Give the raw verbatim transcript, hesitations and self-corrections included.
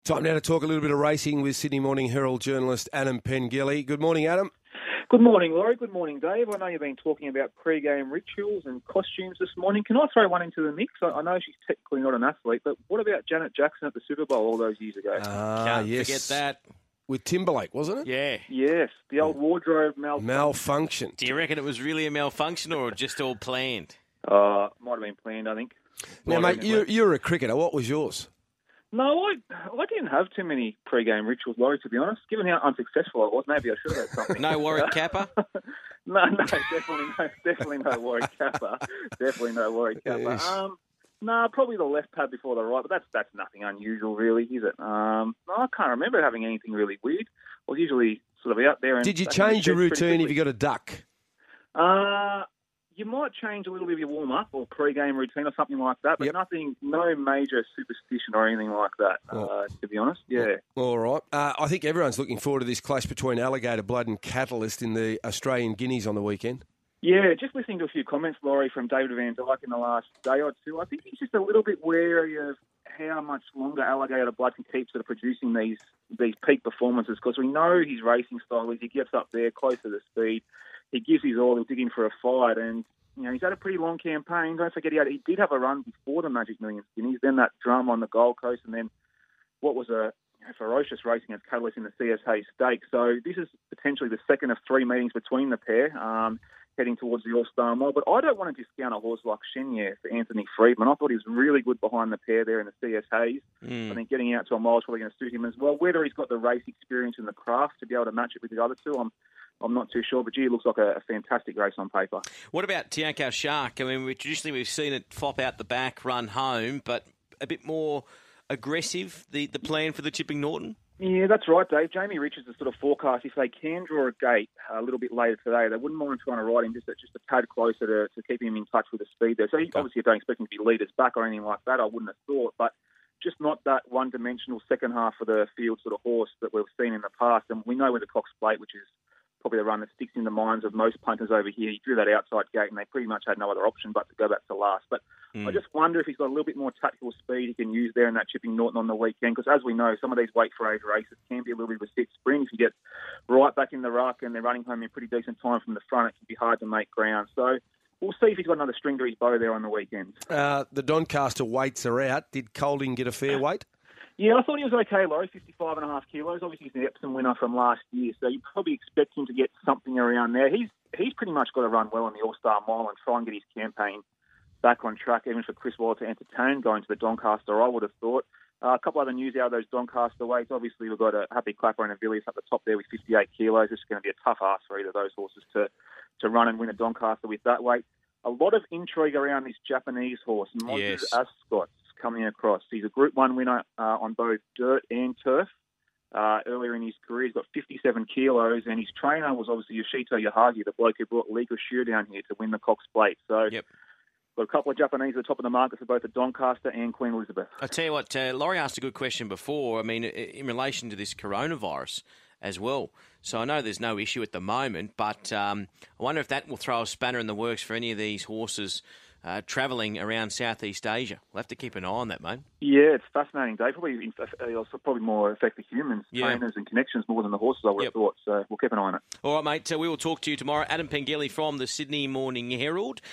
Time now to talk a little bit of racing with Sydney Morning Herald journalist Adam Pengilly. Good morning, Adam. Good morning, Laurie. Good morning, Dave. I know you've been talking about pre-game rituals and costumes this morning. Can I throw one into the mix? I I know she's technically not an athlete, but what about Janet Jackson at the Super Bowl all those years ago? Ah, Can't yes. forget that. With Timberlake, wasn't it? Yeah. Yes, the old wardrobe malfunction. Malfunction. Do you reckon it was really a malfunction or just all planned? Uh, might have been planned, I think. Now, Might have mate, been you, planned. you're a cricketer. What was yours? No, I I didn't have too many pre-game rituals, Laurie, to be honest. Given how unsuccessful I was, maybe I should have had something. No Warwick Kappa? no, no, definitely no, definitely no Warwick Kappa. Definitely no Warwick Kappa. Yes. Um, no, probably the left pad before the right, but that's that's nothing unusual, really, is it? Um, no, I can't remember having anything really weird. I was usually sort of out there. And Did you back in the change your shed pretty routine if quickly. you got a duck? Uh, you might change a little bit of your warm-up or pre-game routine or something like that, but Yep. nothing, no major superstition or anything like that, Oh. uh, to be honest. Yeah. All right. Uh, I think everyone's looking forward to this clash between Alligator Blood and Catalyst in the Australian Guineas on the weekend. Yeah, just listening to a few comments, Laurie, from David Van Dyke in the last day or two, I think he's just a little bit wary of how much longer Alligator Blood can keep sort of producing these these peak performances, because we know his racing style is he gets up there closer to speed, he gives his all, he'll dig in for a fight, and you know he's had a pretty long campaign. Don't forget he, had, he did have a run before the Magic Millions Guineas, then that drum on the Gold Coast, and then what was a you know, ferocious racing against Catalyst in the C S H Stakes. So this is potentially the second of three meetings between the pair. Um, heading towards the All-Star Mile. But I don't want to discount a horse like Chenier for Anthony Friedman. I thought he was really good behind the pair there in the C S Hayes. Mm. I think getting out to a mile is probably going to suit him as well. Whether he's got the race experience and the craft to be able to match it with the other two, I'm I'm not too sure. But, gee, it looks like a, a fantastic race on paper. What about Tianco Shark? I mean, we, traditionally we've seen it flop out the back, run home, but a bit more aggressive, the, the plan for the Chipping Norton? Yeah, that's right, Dave. Jamie Richards has sort of forecast if they can draw a gate a little bit later today, they wouldn't mind trying to ride him just a, just a tad closer to, to keep him in touch with the speed there. So he, obviously, I don't expect him to be leaders back or anything like that. I wouldn't have thought, but just not that one-dimensional second half of the field sort of horse that we've seen in the past. And we know with the Cox Plate, which is probably the run that sticks in the minds of most punters over here, he drew that outside gate and they pretty much had no other option but to go back to last. But Mm. I just wonder if he's got a little bit more tactical speed he can use there in that Chipping Norton on the weekend, because as we know, some of these weight for age races can be a little bit of a sit spring. If you get right back in the ruck and they're running home in pretty decent time from the front, it can be hard to make ground. So we'll see if he's got another string to his bow there on the weekend. Uh, the Doncaster weights are out. Did Colding get a fair weight? Yeah, I thought he was okay, Laurie, fifty-five and a half kilos. Obviously, he's the Epsom winner from last year, so you probably expect him to get something around there. He's he's pretty much got to run well in the All-Star Mile and try and get his campaign back on track, even for Chris Waller to entertain going to the Doncaster, I would have thought. Uh, a couple other news out of those Doncaster weights. Obviously, we've got a Happy Clapper and a Villiers up the top there with fifty-eight kilos. It's going to be a tough ask for either of those horses to, to run and win a Doncaster with that weight. A lot of intrigue around this Japanese horse, Moses Yes. Ascot, coming across. He's a Group one winner uh, on both dirt and turf. Uh, earlier in his career, he's got fifty-seven kilos, and his trainer was obviously Yoshito Yahagi, the bloke who brought Liga Shear down here to win the Cox Plate. So Yep. got a couple of Japanese at the top of the market for both the Doncaster and Queen Elizabeth. I tell you what, uh, Laurie asked a good question before. I mean, i- in relation to this coronavirus as well. So I know there's no issue at the moment, but um, I wonder if that will throw a spanner in the works for any of these horses uh, travelling around Southeast Asia. We'll have to keep an eye on that, mate. Yeah, it's fascinating, Dave. Probably, it'll probably more affect the humans, Yeah. trainers and connections more than the horses, I would Yep. have thought. So we'll keep an eye on it. All right, mate. So we will talk to you tomorrow. Adam Pengilly from the Sydney Morning Herald.